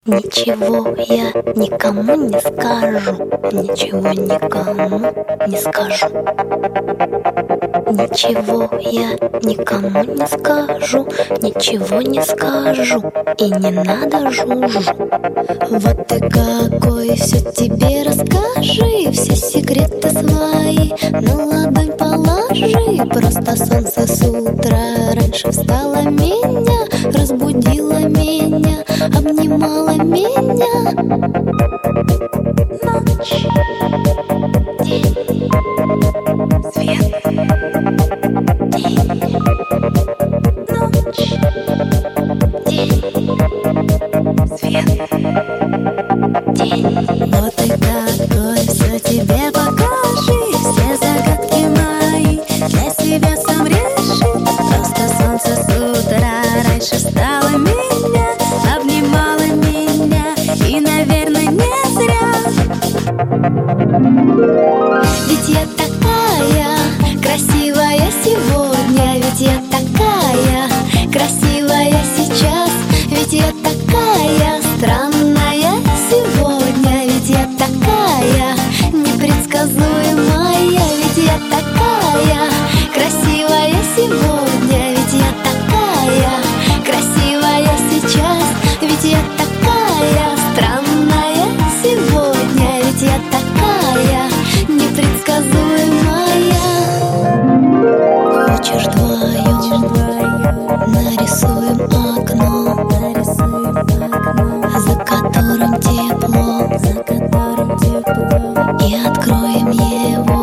Ничего я никому не скажу, ничего никому не скажу. Ничего я никому не скажу, ничего не скажу, и не надо жужжу. Вот ты какой, все тебе расскажи, все секреты свои на ладонь положи. Просто солнце с утра раньше встало меня, разбудило меня, обнимала меня. Ночь, день, свет, день, ночь, день, свет, день. Вот и такой, все тебе покажи, все загадки мои для себя сам реши. Просто солнце с утра раньше встало меня, обнимала меня, и, наверное, не зря. Ведь я такая красивая сегодня, ведь я такая красивая сейчас, ведь я такая странная сегодня, ведь я такая непредсказуемая, ведь я такая красивая сегодня, ведь я такая красивая сейчас, ведь я такая странная сегодня, ведь я такая непредсказуемая. Хочешь вдвоем нарисуем окно, за которым тепло, и откроем его,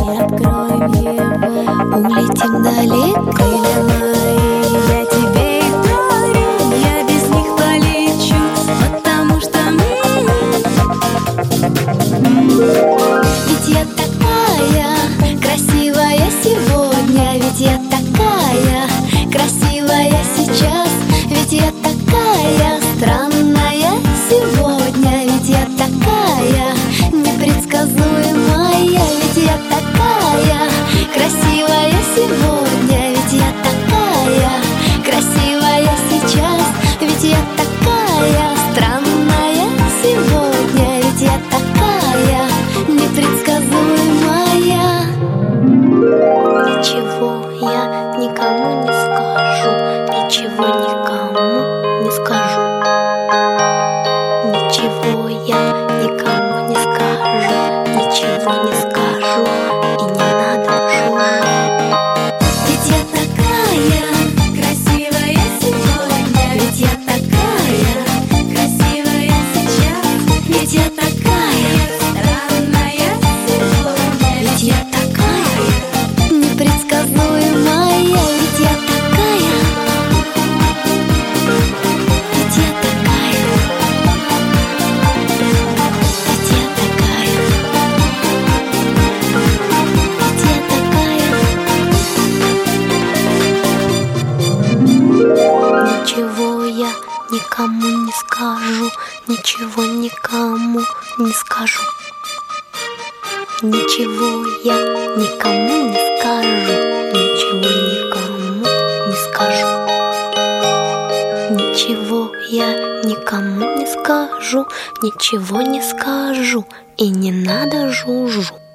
улетим далеко. Я тебе их дарю, я без них полечу, потому что ведь я такая красивая сегодня, ведь я такая красивая сейчас, ведь я такая странная сегодня, ведь я такая непредсказуемая, ведь я такая красивая сегодня, ведь я такая красивая сейчас, ведь я такая странная сегодня, ведь я такая непредсказуемая. Ничего я никому не скажу, ничего никому не скажу. Ничего я никому не скажу, ничего не скажу, и не надо жужжу. Ведь я такая красивая сегодня, ведь я такая красивая сейчас, ведь я такая странная сегодня, ведь я такая непредсказуемая, ведь я такая, ведь я такая, ведь я такая, ведь я такая. Ничего я никому не скажу, ничего никому не скажу. Ничего я никому не скажу, ничего никому не скажу. Ничего я никому не скажу, ничего не скажу, и не надо жужжу.